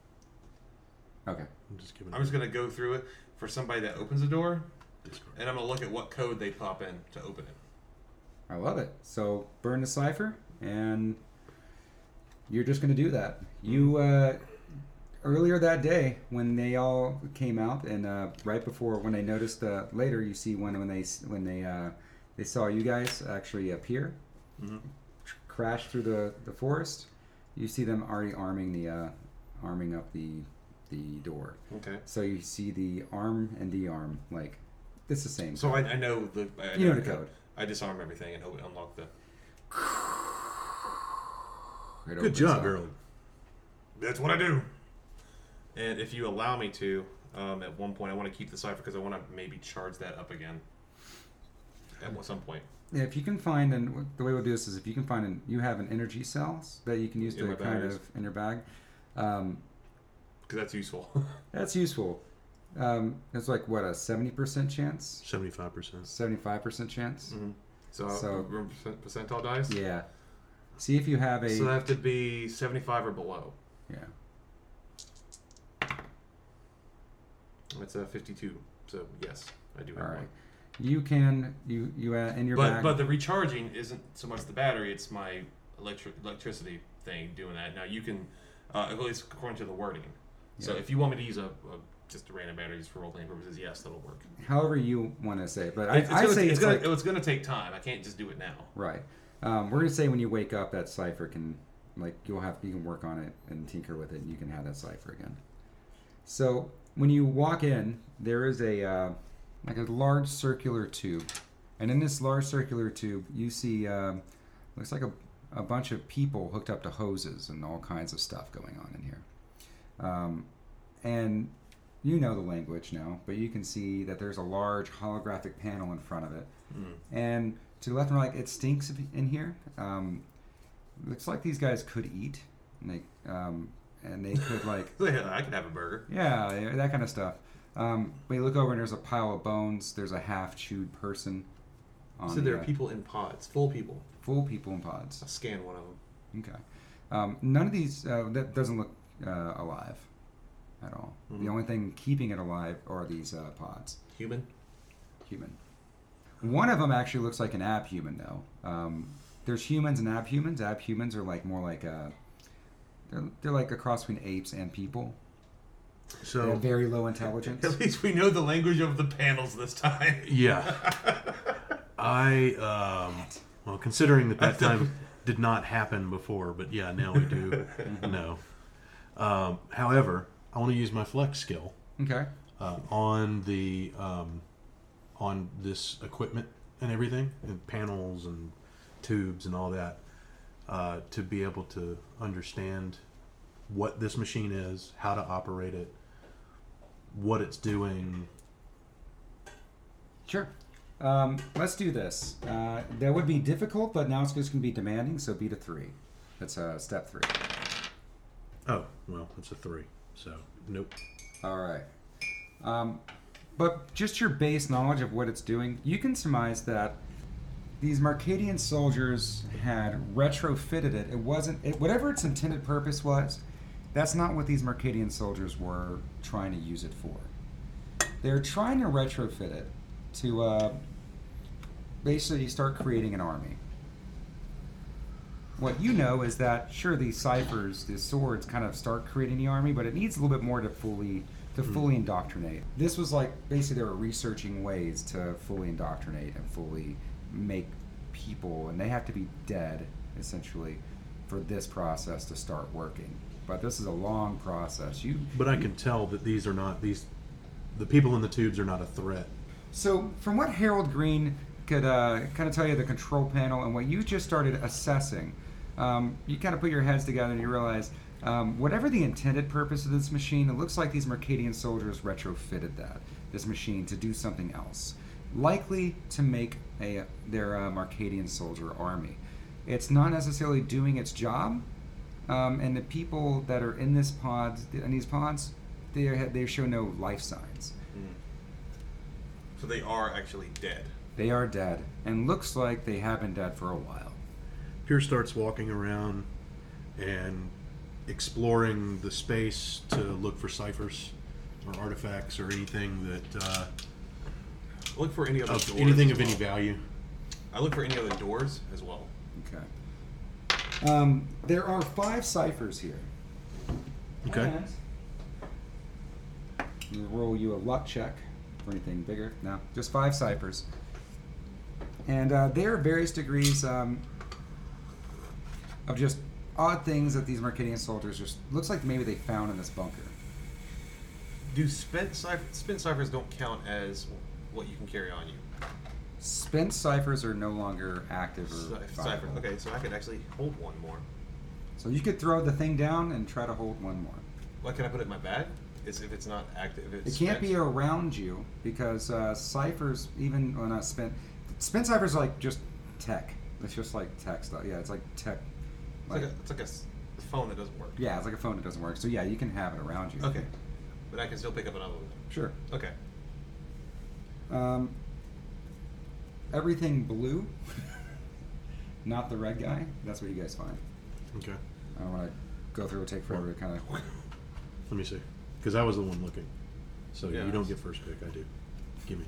[SPEAKER 1] okay.
[SPEAKER 5] I'm just giving
[SPEAKER 4] I'm just going to go through it for somebody that opens the door,
[SPEAKER 5] Discord.
[SPEAKER 4] and I'm going to look at what code they pop in to open it.
[SPEAKER 1] I love it. So burn the cipher, and you're just going to do that. You earlier that day when they all came out, and right before when they noticed later, you see when they saw you guys actually appear, crash through the forest. You see them already arming up the door.
[SPEAKER 4] Okay.
[SPEAKER 1] So you see the arm and de-arm, like, it's the same.
[SPEAKER 4] So I know the...
[SPEAKER 1] You know the code.
[SPEAKER 4] I disarm everything and unlock the...
[SPEAKER 5] Good job, girl.
[SPEAKER 4] That's what I do. And if you allow me to, at one point, I want to keep the cipher because I want to maybe charge that up again at some point.
[SPEAKER 1] Yeah, if you can find, and the way we'll do this is if you can find, you have an energy cell that you can use to kind of in your bag.
[SPEAKER 4] Because that's useful.
[SPEAKER 1] That's useful. It's like, what, a 70% chance?
[SPEAKER 5] 75%.
[SPEAKER 1] 75% chance?
[SPEAKER 4] Mm-hmm. So percentile dice?
[SPEAKER 1] Yeah. See if you have a...
[SPEAKER 4] So they have to be 75 or below.
[SPEAKER 1] Yeah.
[SPEAKER 4] It's a 52. So, yes, I do have
[SPEAKER 1] All right.
[SPEAKER 4] one.
[SPEAKER 1] You can, in your bag...
[SPEAKER 4] But the recharging isn't so much the battery, it's my electricity thing doing that. Now, you can, at least according to the wording. So, if you want me to use just a random battery just for role-playing purposes, yes, that'll work.
[SPEAKER 1] However you want to say it. But
[SPEAKER 4] it's
[SPEAKER 1] it's
[SPEAKER 4] going to take time. I can't just do it now.
[SPEAKER 1] Right. We're going to say when you wake up, that cipher can, like, you can work on it and tinker with it, and you can have that cipher again. So, when you walk in, there is a large circular tube. And in this large circular tube, you see, looks like a bunch of people hooked up to hoses and all kinds of stuff going on in here. And you know the language now, but you can see that there's a large holographic panel in front of it. And to the left and right, it stinks in here. Looks like these guys could eat. And they could, like...
[SPEAKER 4] I could have a burger.
[SPEAKER 1] Yeah, that kind of stuff. But you look over and there's a pile of bones. There's a half-chewed person.
[SPEAKER 4] So there are people in pods. Full people.
[SPEAKER 1] Full people in pods.
[SPEAKER 4] I'll scan one of them.
[SPEAKER 1] Okay. None of these... that doesn't look alive at all. Mm-hmm. The only thing keeping it alive are these pods.
[SPEAKER 4] Human.
[SPEAKER 1] One of them actually looks like an abhuman, though. There's humans and abhumans. Abhumans are like more like... They're like a cross between apes and people. So they have very low intelligence.
[SPEAKER 4] At least we know the language of the panels this time.
[SPEAKER 5] Yeah. Well, considering that time did not happen before, but yeah, now we do know. However, I want to use my flex skill.
[SPEAKER 1] Okay.
[SPEAKER 5] On the on this equipment and everything, and panels and tubes and all that. To be able to understand what this machine is, how to operate it, what it's doing.
[SPEAKER 1] Sure. Let's do this. That would be difficult, but now it's just going to be demanding, so beat a 3. That's step 3.
[SPEAKER 5] Oh, well, it's a 3, so nope.
[SPEAKER 1] All right. But just your base knowledge of what it's doing, you can surmise that these Marcadian soldiers had retrofitted it. It wasn't... whatever its intended purpose was, that's not what these Marcadian soldiers were trying to use it for. They're trying to retrofit it to basically start creating an army. What you know is that, sure, these ciphers, these swords kind of start creating the army, but it needs a little bit more to fully indoctrinate. This was like, basically they were researching ways to fully indoctrinate and fully make people, and they have to be dead essentially for this process to start working. But this is a long process.
[SPEAKER 5] But I can tell that these are not the people in the tubes are not a threat.
[SPEAKER 1] So from what Harold Green could kind of tell you, the control panel and what you just started assessing, you kind of put your heads together and you realize whatever the intended purpose of this machine, it looks like these Marcadian soldiers retrofitted this machine to do something else. Likely to make their Marcadian soldier army. It's not necessarily doing its job, and the people that are in these pods, they show no life signs.
[SPEAKER 4] So they are actually dead.
[SPEAKER 1] They are dead, and looks like they have been dead for a while.
[SPEAKER 5] Pierce starts walking around and exploring the space to look for ciphers or artifacts or anything that...
[SPEAKER 4] look for any other doors.
[SPEAKER 5] Anything of any value.
[SPEAKER 4] I look for any other doors as well.
[SPEAKER 1] Okay. There are 5 ciphers here.
[SPEAKER 5] Okay.
[SPEAKER 1] And we'll roll you a luck check for anything bigger. No, just 5 ciphers. And there are various degrees of just odd things that these Mercadian soldiers just looks like maybe they found in this bunker.
[SPEAKER 4] Do spent ciphers don't count as what you can carry on you?
[SPEAKER 1] Spent ciphers are no longer active or
[SPEAKER 4] Cipher.
[SPEAKER 1] viable.
[SPEAKER 4] Okay, so I could actually hold one more.
[SPEAKER 1] So you could throw the thing down and try to hold one more.
[SPEAKER 4] What can I put it in my bag? If it's not active, if
[SPEAKER 1] It
[SPEAKER 4] it's
[SPEAKER 1] can't
[SPEAKER 4] spent?
[SPEAKER 1] be around you because ciphers, even when not spent ciphers are like just tech. It's just like tech stuff. Yeah, it's like tech.
[SPEAKER 4] It's like a phone that doesn't work.
[SPEAKER 1] Yeah, it's like a phone that doesn't work. So yeah, you can have it around you.
[SPEAKER 4] Okay, but I can still pick up another one.
[SPEAKER 1] Sure.
[SPEAKER 4] Okay.
[SPEAKER 1] Everything blue, not the red guy. That's what you guys find.
[SPEAKER 5] Okay.
[SPEAKER 1] I don't want to go through and take forever to kind of.
[SPEAKER 5] Let me see. Because I was the one looking. So
[SPEAKER 4] Yeah.
[SPEAKER 5] you don't get first pick. I do. Give me.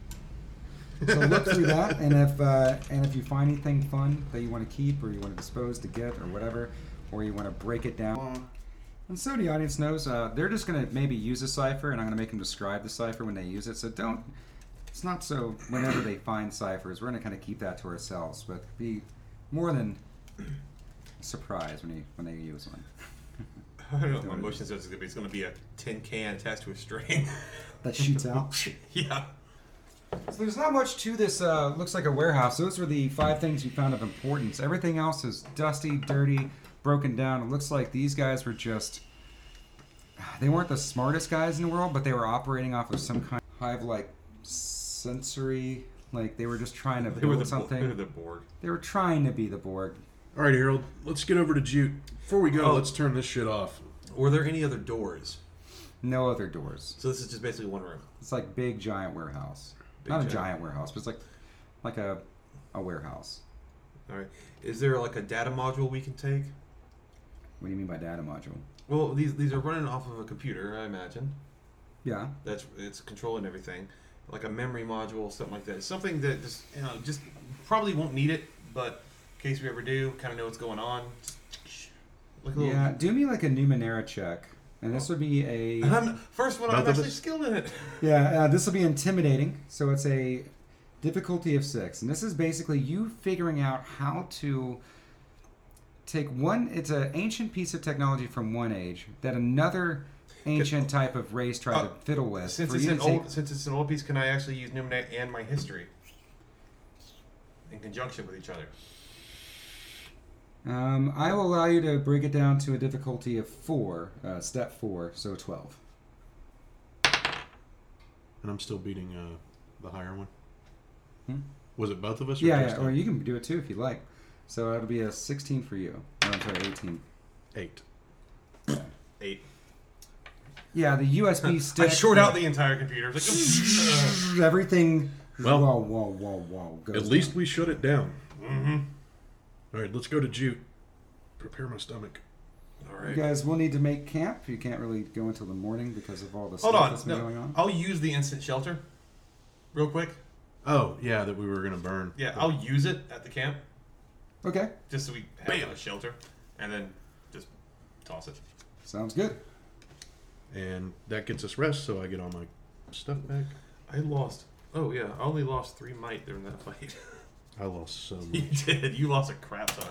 [SPEAKER 1] So look through that, and if you find anything fun that you want to keep, or you want to dispose to get, or whatever, or you want to break it down. And so the audience knows they're just going to maybe use a cipher, and I'm going to make them describe the cipher when they use it. So don't. It's not so. Whenever they find ciphers, we're going to kind of keep that to ourselves, but be more than surprised when they use one.
[SPEAKER 4] I don't know what my motion says it's going to be. It's going to be a tin can attached to a string.
[SPEAKER 1] That shoots out.
[SPEAKER 4] Yeah.
[SPEAKER 1] So there's not much to this. Looks like a warehouse. Those were the 5 things you found of importance. Everything else is dusty, dirty, broken down. It looks like these guys were just. They weren't the smartest guys in the world, but they were operating off of some kind of hive-like sensory. Like they were just trying to build something.
[SPEAKER 4] They were the Borg.
[SPEAKER 1] They were trying to be the Borg.
[SPEAKER 5] All right, Harold. Let's get over to Jute. Before we go,
[SPEAKER 4] Oh.
[SPEAKER 5] let's turn this shit off.
[SPEAKER 4] Were there any other doors?
[SPEAKER 1] No other doors.
[SPEAKER 4] So this is just basically one room.
[SPEAKER 1] It's like big giant warehouse.
[SPEAKER 4] Big
[SPEAKER 1] Not a
[SPEAKER 4] giant.
[SPEAKER 1] giant warehouse, but it's like a warehouse.
[SPEAKER 4] All right. Is there like a data module we can take?
[SPEAKER 1] What do you mean by data module?
[SPEAKER 4] Well, these are running off of a computer, I imagine.
[SPEAKER 1] Yeah.
[SPEAKER 4] It's controlling everything, like a memory module, something like that. Something that just probably won't need it, but in case we ever do, kind of know what's going on. Like a little,
[SPEAKER 1] Yeah, do me like a Numenera check. And this would be a...
[SPEAKER 4] First one,
[SPEAKER 5] Both
[SPEAKER 4] I'm
[SPEAKER 5] of
[SPEAKER 4] actually
[SPEAKER 5] us?
[SPEAKER 4] skilled in it.
[SPEAKER 1] Yeah, this will be intimidating. So it's a difficulty of 6. And this is basically you figuring out how to take one... It's an ancient piece of technology from one age that another ancient type of race tried to fiddle with.
[SPEAKER 4] Since
[SPEAKER 1] for
[SPEAKER 4] it's
[SPEAKER 1] you
[SPEAKER 4] an
[SPEAKER 1] to take-
[SPEAKER 4] since it's an old piece, can I actually use Numenera and my history in conjunction with each other?
[SPEAKER 1] I will allow you to break it down to a difficulty of 4, step 4, so 12.
[SPEAKER 5] And I'm still beating the higher one.
[SPEAKER 1] Hmm?
[SPEAKER 5] Was it both of us? Or
[SPEAKER 1] Yeah,
[SPEAKER 5] just
[SPEAKER 1] yeah, or you can do it too if you like. So it'll be a 16 for you. Or, I'm sorry, 18.
[SPEAKER 5] 8.
[SPEAKER 4] 8.
[SPEAKER 1] Yeah, the USB stick.
[SPEAKER 4] I short out the entire computer. It's like,
[SPEAKER 1] everything.
[SPEAKER 5] Well,
[SPEAKER 1] whoa. Goes
[SPEAKER 5] At least
[SPEAKER 1] down.
[SPEAKER 5] we shut it down.
[SPEAKER 4] mm-hmm.
[SPEAKER 5] All right, let's go to Jute. Prepare my stomach.
[SPEAKER 4] All
[SPEAKER 1] You
[SPEAKER 4] right.
[SPEAKER 1] guys will need to make camp. You can't really go until the morning because of all the
[SPEAKER 4] Hold
[SPEAKER 1] stuff
[SPEAKER 4] on.
[SPEAKER 1] that's been
[SPEAKER 4] No,
[SPEAKER 1] going on.
[SPEAKER 4] I'll use the instant shelter real quick.
[SPEAKER 5] Oh, yeah, that we were going to burn.
[SPEAKER 4] Yeah, I'll use it at the camp
[SPEAKER 1] Okay,
[SPEAKER 4] just so we have a shelter, and then just toss it.
[SPEAKER 1] sounds good.
[SPEAKER 5] And that gets us rest, so I get all my stuff back.
[SPEAKER 4] I lost. Oh yeah, I only lost 3 might during that fight.
[SPEAKER 5] I lost so
[SPEAKER 4] You
[SPEAKER 5] much.
[SPEAKER 4] did. You lost a crap ton.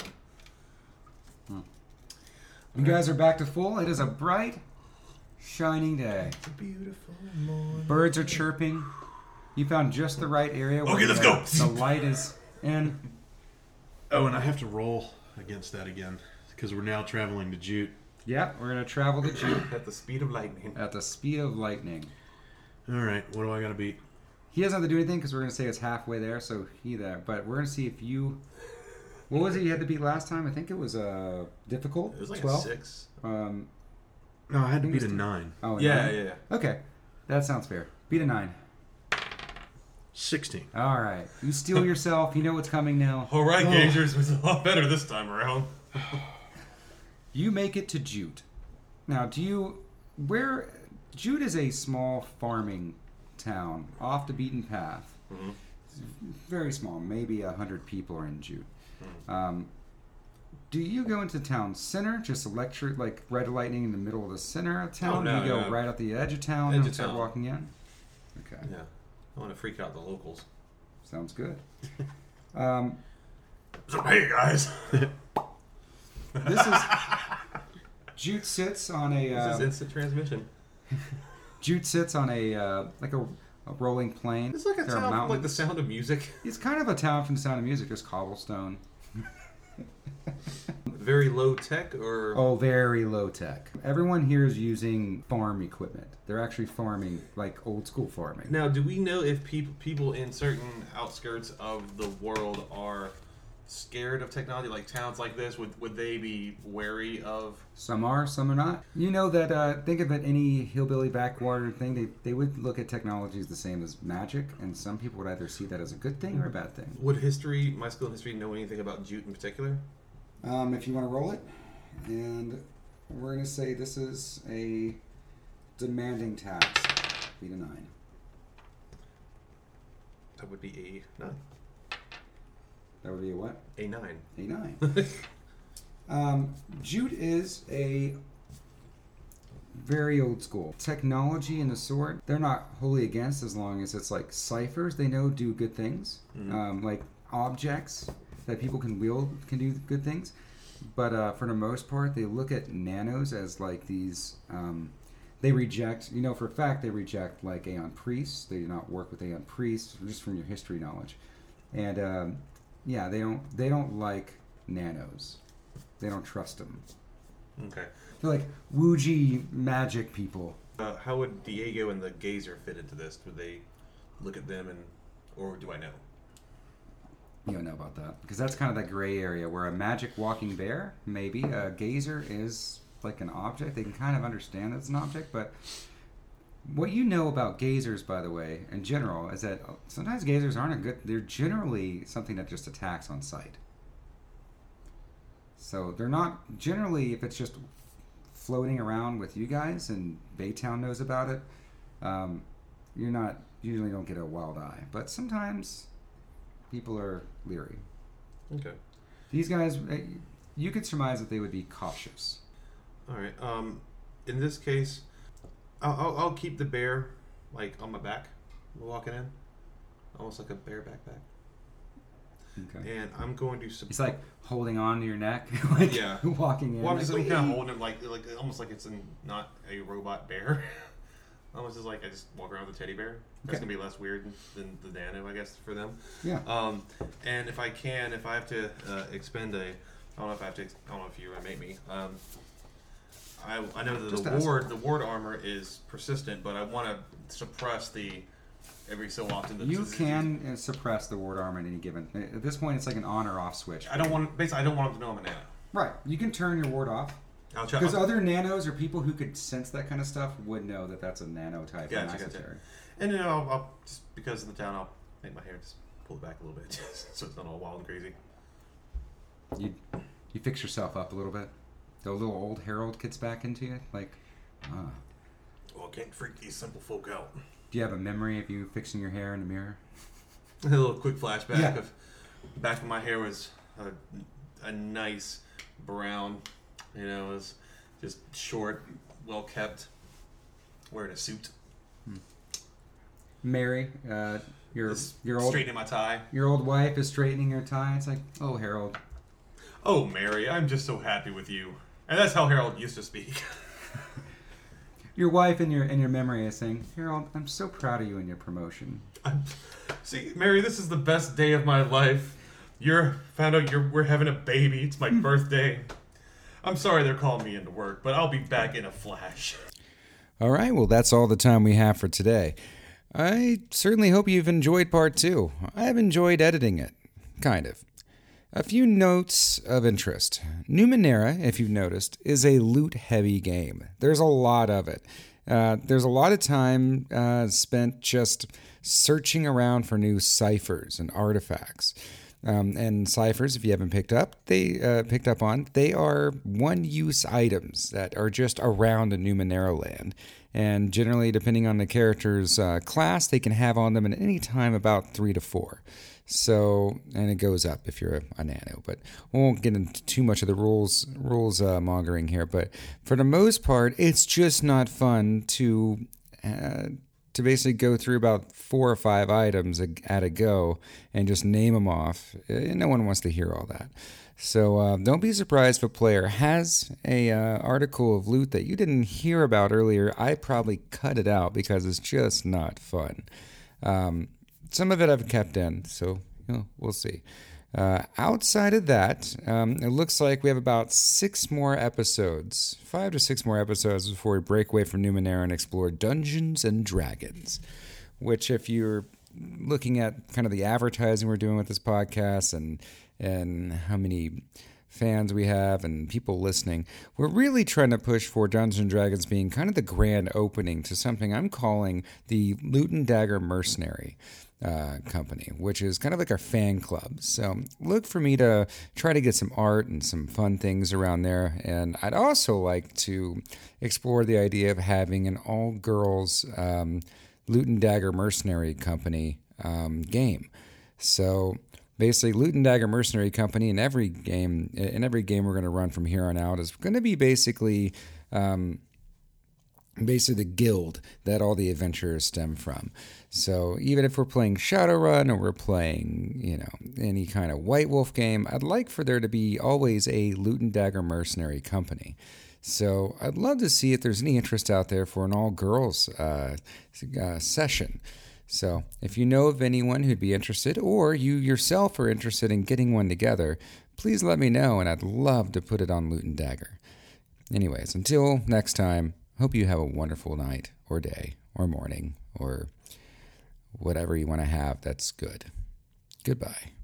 [SPEAKER 1] You guys are back to full. It is a bright, shining day.
[SPEAKER 4] It's a beautiful morning.
[SPEAKER 1] Birds are chirping. You found just the right area where
[SPEAKER 4] Okay, let's go.
[SPEAKER 1] the light is in.
[SPEAKER 5] Oh, and I have to roll against that again, because we're now traveling to Jute.
[SPEAKER 1] Yep, we're going to travel to Jute
[SPEAKER 4] At the speed of lightning.
[SPEAKER 1] at the speed of lightning.
[SPEAKER 5] All right, what do I got to beat?
[SPEAKER 1] He doesn't have to do anything because we're going to say it's halfway there, so he there. But we're going to see if you... What was it you had to beat last time? I think it was difficult.
[SPEAKER 4] It was like
[SPEAKER 1] 12?
[SPEAKER 4] a 6.
[SPEAKER 5] No, I had to beat a
[SPEAKER 1] Interesting.
[SPEAKER 5] 9.
[SPEAKER 1] Oh,
[SPEAKER 4] Yeah,
[SPEAKER 1] 9?
[SPEAKER 4] yeah.
[SPEAKER 1] Okay, that sounds fair. Beat a 9.
[SPEAKER 5] 16.
[SPEAKER 1] All right, you steel yourself. You know what's coming now.
[SPEAKER 4] All right,
[SPEAKER 1] Oh.
[SPEAKER 4] Gazers was a lot better this time around.
[SPEAKER 1] You make it to Jute. Now, Jute is a small farming town off the beaten path.
[SPEAKER 4] Mhm.
[SPEAKER 1] It's very small. Maybe 100 people are in Jute.
[SPEAKER 4] Hmm.
[SPEAKER 1] Do you go into town center, just electric, like red lightning in the middle of the center of town?
[SPEAKER 4] Oh, no,
[SPEAKER 1] Do you go
[SPEAKER 4] no.
[SPEAKER 1] right at the edge of town
[SPEAKER 4] Edge
[SPEAKER 1] and
[SPEAKER 4] of
[SPEAKER 1] start
[SPEAKER 4] town.
[SPEAKER 1] walking in? Okay,
[SPEAKER 4] Yeah. I want to freak out the locals.
[SPEAKER 1] sounds good.
[SPEAKER 4] So, hey, guys.
[SPEAKER 1] This is... Jute sits on a...
[SPEAKER 4] This is instant transmission.
[SPEAKER 1] Jute sits on a rolling plain.
[SPEAKER 4] It's like a
[SPEAKER 1] There are
[SPEAKER 4] town from, like,
[SPEAKER 1] mountains.
[SPEAKER 4] The Sound of Music.
[SPEAKER 1] It's kind of a town from The Sound of Music, just cobblestone.
[SPEAKER 4] Very low tech, or...
[SPEAKER 1] Oh, very low tech. Everyone here is using farm equipment. They're actually farming, like old school farming.
[SPEAKER 4] Now, do we know if people in certain outskirts of the world are scared of technology, like towns like this? Would they be wary of...
[SPEAKER 1] Some are, some are not. You know that, think of it, any hillbilly backwater thing, they would look at technology as the same as magic, and some people would either see that as a good thing or a bad thing.
[SPEAKER 4] Would my school in history, know anything about jute in particular?
[SPEAKER 1] If you want to roll it, and we're going to say this is a demanding tax, 8 to 9.
[SPEAKER 4] That would be a 9.
[SPEAKER 1] That would be a what?
[SPEAKER 4] A 9.
[SPEAKER 1] A 9. Jute is a very old school. Technology and the sort, they're not wholly against as long as it's like ciphers. They know do good things. Like objects that people can wield can do good things. But for the most part, they look at nanos as like these... they reject, for a fact, they reject like Aeon Priests. They do not work with Aeon Priests, just from your history knowledge. And yeah, they don't like nanos. They don't trust them.
[SPEAKER 4] Okay.
[SPEAKER 1] They're like Wuji magic people.
[SPEAKER 4] How would Diego and the Gazer fit into this? Would they look at them or do I know?
[SPEAKER 1] You don't know about that. Because that's kind of that gray area where a magic walking bear, maybe. A gazer is like an object. They can kind of understand that it's an object, but what you know about gazers, by the way, in general, is that sometimes gazers aren't they're generally something that just attacks on sight. So they're not, generally, if it's just floating around with you guys and Baytown knows about it, usually don't get a wild eye. But sometimes people are leery.
[SPEAKER 4] Okay.
[SPEAKER 1] These guys, you could surmise that they would be cautious.
[SPEAKER 4] All right. In this case, I'll keep the bear like on my back, walking in, almost like a bear backpack.
[SPEAKER 1] Okay.
[SPEAKER 4] And I'm going to.
[SPEAKER 1] It's like holding on to your neck, like
[SPEAKER 4] yeah,
[SPEAKER 1] walking in.
[SPEAKER 4] Well, I'm just kind of holding him like almost like it's not a robot bear. Almost as like I just walk around with a teddy bear. That's gonna be less weird than the nano, I guess, for them.
[SPEAKER 1] Yeah.
[SPEAKER 4] And if I have to expend I don't know if you make me. I know that the ward armor is persistent, but I want to suppress the every so often.
[SPEAKER 1] You can suppress the ward armor at any given. At this point, it's like an on or off switch.
[SPEAKER 4] I don't want them to know I'm a nano.
[SPEAKER 1] Right. You can turn your ward off.
[SPEAKER 4] I'll try.
[SPEAKER 1] Because other nanos or people who could sense that kind of stuff would know that that's a nano type.
[SPEAKER 4] Gotcha. And then I'll just because of the town, I'll make my hair just pull it back a little bit, so it's not all wild and crazy.
[SPEAKER 1] You fix yourself up a little bit. The little old Harold gets back into you, like.
[SPEAKER 4] Well, I can't freak these simple folk out.
[SPEAKER 1] Do you have a memory of you fixing your hair in the mirror?
[SPEAKER 4] A little quick flashback of back when my hair was a nice brown. It was just short, well kept, wearing a suit.
[SPEAKER 1] Mary, your old
[SPEAKER 4] straightening my tie.
[SPEAKER 1] Your old wife is straightening her tie. It's like, oh, Harold.
[SPEAKER 4] Oh, Mary, I'm just so happy with you. And that's how Harold used to speak.
[SPEAKER 1] Your wife in your memory is saying, Harold, I'm so proud of you and your promotion.
[SPEAKER 4] See, Mary, this is the best day of my life. Found out we're having a baby. It's my birthday. I'm sorry they're calling me into work, but I'll be back in a flash.
[SPEAKER 1] All right, well, that's all the time we have for today. I certainly hope you've enjoyed part 2. I've enjoyed editing it. Kind of. A few notes of interest. Numenera, if you've noticed, is a loot-heavy game. There's a lot of it. There's a lot of time spent just searching around for new ciphers and artifacts. And ciphers, if you haven't picked up on, they are one-use items that are just around the Numenera land. And generally, depending on the character's class, they can have on them at any time about 3 to 4. So, and it goes up if you're a nano, but we won't get into too much of the rules mongering here. But for the most part, it's just not fun to to basically go through about 4 or 5 items at a go and just name them off. No one wants to hear all that. So don't be surprised if a player has a article of loot that you didn't hear about earlier. I probably cut it out because it's just not fun. Some of it I've kept in, so we'll see. Outside of that, it looks like we have about 6 more episodes, 5 to 6 more episodes before we break away from Numenera and explore Dungeons and Dragons, which if you're looking at kind of the advertising we're doing with this podcast and how many fans we have and people listening, we're really trying to push for Dungeons and Dragons being kind of the grand opening to something I'm calling the Loot and Dagger Mercenary company, which is kind of like our fan club. So look for me to try to get some art and some fun things around there. And I'd also like to explore the idea of having an all-girls Loot and Dagger Mercenary company game. So basically, Loot and Dagger Mercenary Company in every game we're going to run from here on out is going to be basically the guild that all the adventurers stem from. So even if we're playing Shadowrun or we're playing, any kind of White Wolf game, I'd like for there to be always a Loot and Dagger Mercenary Company. So I'd love to see if there's any interest out there for an all-girls session. So if you know of anyone who'd be interested, or you yourself are interested in getting one together, please let me know, and I'd love to put it on Loot and Dagger. Anyways, until next time, hope you have a wonderful night, or day, or morning, or whatever you want to have that's good. Goodbye.